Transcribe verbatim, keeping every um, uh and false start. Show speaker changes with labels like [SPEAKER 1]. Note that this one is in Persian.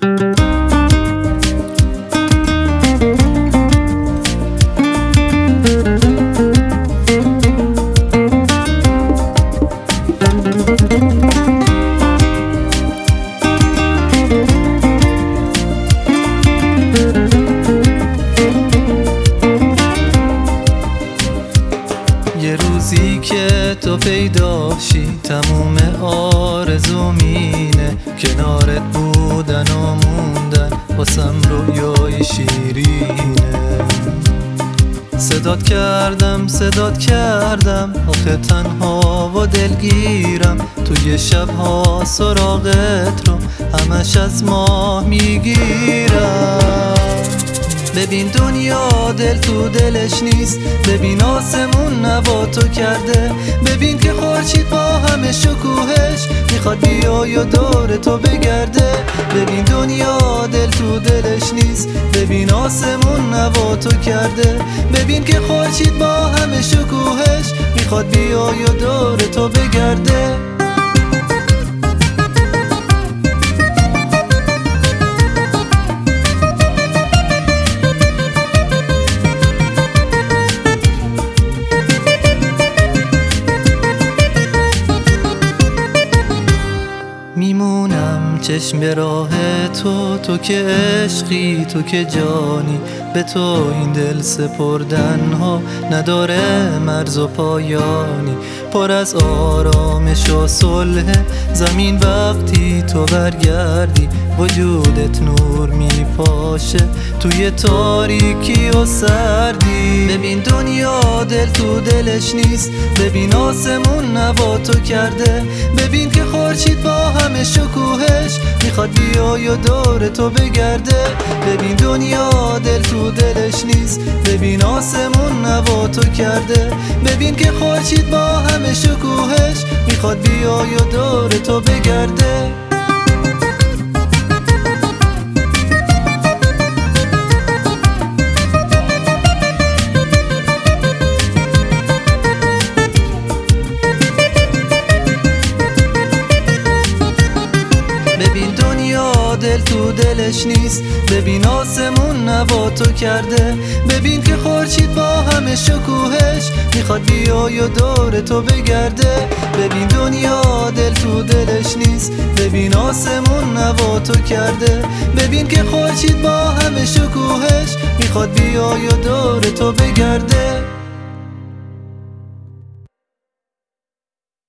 [SPEAKER 1] یه روزی که تو پیدا شی تموم آرزوم اینه، کنارت بودن و موندن واسم رویای شیرینه. صدات کردم صدات کردم آخه تنها و دلگیرم، توی شبها سراغت رو همش از ماه میگیرم. ببین دنیا دل تو دلش نیست، ببین آسمون نباتو کرده، ببین که خورشید با همه شکوهش میخواد بیای و دور تو بگرده. ببین دنیا دل تو دلش نیست، ببین آسمون نباتو کرده، ببین که خورشید با همه شکوهش میخواد بیای و دور تو بگرده. میمونم چشم به راه تو، تو که عشقی تو که جانی، به تو این دل سپردن ها نداره مرز و پایانی. پر از آرامش و صلح زمین وقتی تو برگردی، وجودت نور میپاشه توی تاریکی و سردی. ببین دنیا دل تو دلش نیست، ببین آسمون نباتو کرده، ببین که خورشید با همه شکوهش میخواد بیای و دور تو بگرده. ببین دنیا دل تو دلش نیست، ببین آسمون نباتو کرده، ببین که خورشید با همه شکوهش میخواد بیای و دور تو بگرده. دل تو دلش نیست، ببین آسمون نباتو کرده، ببین که خورشید با همه شکوهش میخواد بیای و دور تو بگرده. ببین دنیا دل تو دلش نیست، ببین آسمون نباتو کرده، ببین که خورشید با همه شکوهش میخواد بیای و دور تو بگرده.